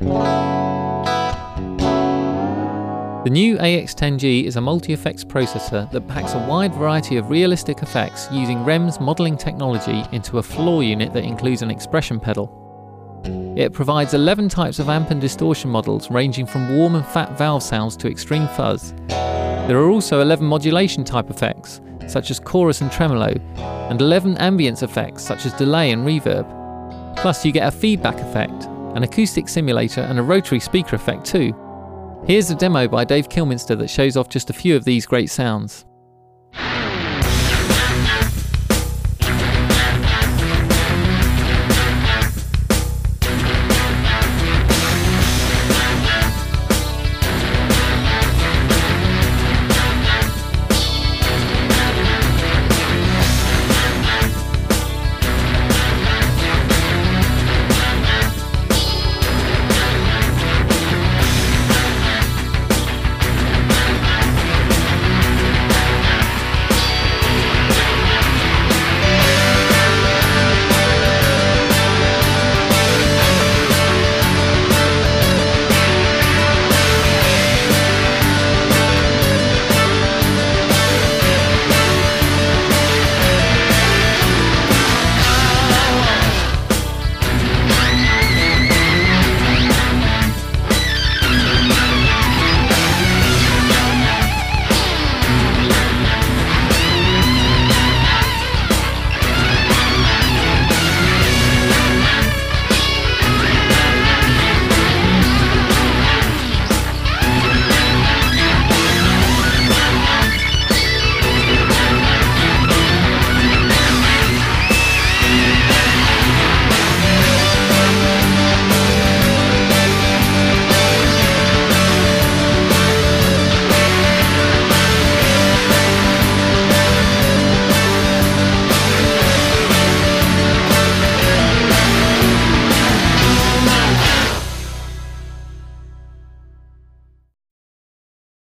The new AX10G is a multi-effects processor that packs a wide variety of realistic effects using REM's modelling technology into a floor unit that includes an expression pedal. It provides 11 types of amp and distortion models ranging from warm and fat valve sounds to extreme fuzz. There are also 11 modulation type effects, such as chorus and tremolo, and 11 ambience effects such as delay and reverb. Plus you get a feedback effect, an acoustic simulator and a rotary speaker effect too. Here's a demo by Dave Kilminster that shows off just a few of these great sounds.